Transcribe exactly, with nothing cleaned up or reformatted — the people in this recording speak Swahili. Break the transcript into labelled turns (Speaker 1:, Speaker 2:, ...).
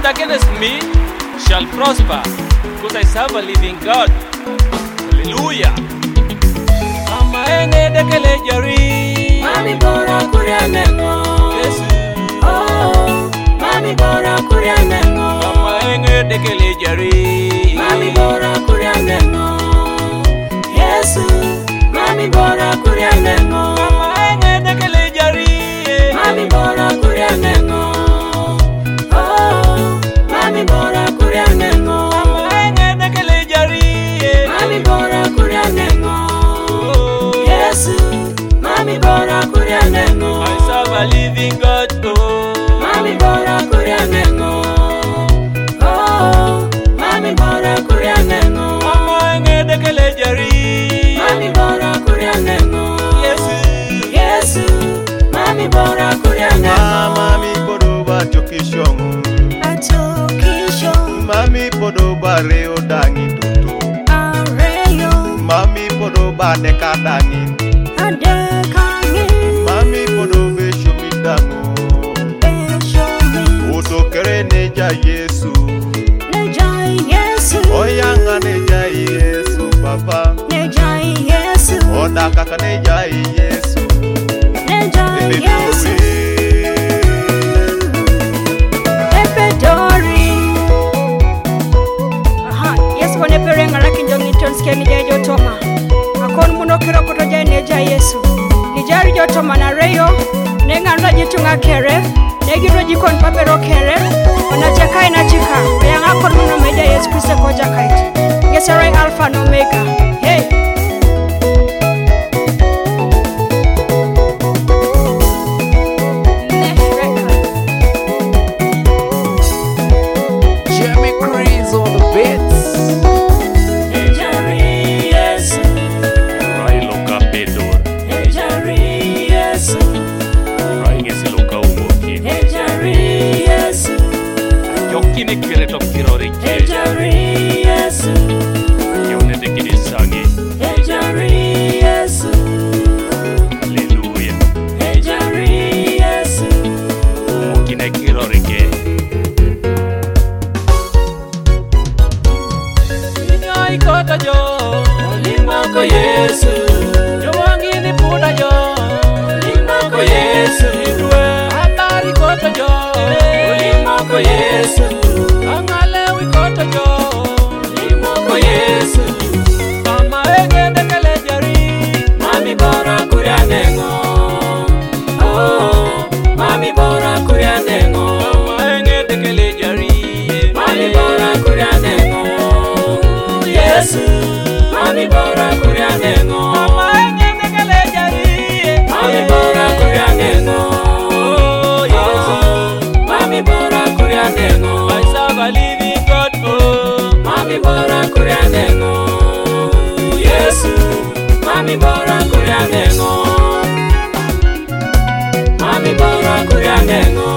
Speaker 1: against me shall prosper, because I serve a living God. Hallelujah. Mama ene dekele jari,
Speaker 2: Mami bora kuria nengo.
Speaker 1: Yesu.
Speaker 2: Oh, Mami bora kuria nengo.
Speaker 1: Mama ene dekele jari,
Speaker 2: Mami bora kuria nengo. Yesu, Mami bora kuria nengo.
Speaker 1: Mama ene dekele jari,
Speaker 2: Mami bora kuria nengo. Oh, Mami bora kuria nengo.
Speaker 1: Mama ene dekele jari,
Speaker 2: Mami bora kuria nengo. Yesu, Mami bora kuria nengo.
Speaker 1: I serve a living God. Oh,
Speaker 2: Mami bora kuria nengo. Oh, Mami bora kuria nengo.
Speaker 1: Mama ene dekele jari,
Speaker 2: Mami bora kuria nengo.
Speaker 1: Yesu.
Speaker 2: Yesu, Mami bora kuria nengo.
Speaker 3: Mami podo ba chokishong,
Speaker 2: Atokisho,
Speaker 3: mami podo ba reo dangi tutu,
Speaker 2: areyo,
Speaker 3: mami podo ba deka dangi,
Speaker 2: adekangi,
Speaker 3: mami podo be shumidango,
Speaker 2: eshomi,
Speaker 3: utokere neja Yesu,
Speaker 2: nejai Yesu,
Speaker 3: oyanga neja Yesu papa,
Speaker 2: nejai Yesu,
Speaker 3: oda kaka neja Yesu,
Speaker 2: nejai Yesu.
Speaker 3: Ebedowe.
Speaker 2: Epedori. Aha, Yesu wane perenga laki njongi tonske ni jai jotoma. Akon muno kiro koto jai neja Yesu. Ni jari jotoma na reyo, nenga nda jitunga kere, negiro jikon papero kere, onajekai na chika, yang akon muno meja Yesu Kriste koja kait. Yesarai Alpha and Omega. Hey!
Speaker 4: Jimmy Crease on the beats.
Speaker 2: Ejari Yesu,
Speaker 1: Rai loka pedor,
Speaker 2: Ejari Yesu,
Speaker 1: Rai ngesi loka umoki.
Speaker 2: Ejari Yesu,
Speaker 1: Yokine kire to kirori ke,
Speaker 2: Ejari Yesu,
Speaker 1: yone dekine sangi.
Speaker 2: Ejari Yesu,
Speaker 1: Hallelujah.
Speaker 2: Ejari Yesu,
Speaker 1: Umokine kirori ke. Inyai kota jo,
Speaker 2: Olimoko Yesu,
Speaker 1: jowangini puda jo,
Speaker 2: Olimoko Yesu,
Speaker 1: idwe habari kota jo,
Speaker 2: Olimoko Yesu,
Speaker 1: angalewi kota jo,
Speaker 2: Olimoko Yesu,
Speaker 1: mama ege dekele jari,
Speaker 2: Mami bora kuria nengo. Oh, Mami bora kuria nengo.
Speaker 1: mama ege dekele jari,
Speaker 2: Mami bora kuria nengo. Yesu, Mami bora kuria nengo.
Speaker 1: mama ege dekele jari,
Speaker 2: Mami bora kuria nengo.
Speaker 1: oh Yesu,
Speaker 2: Oh, Mami bora kuria nengo.
Speaker 1: I serve a living God. Oh,
Speaker 2: Mami bora kuria nengo. Yesu, Mami bora kuria nengo. Mami bora kuria nengo.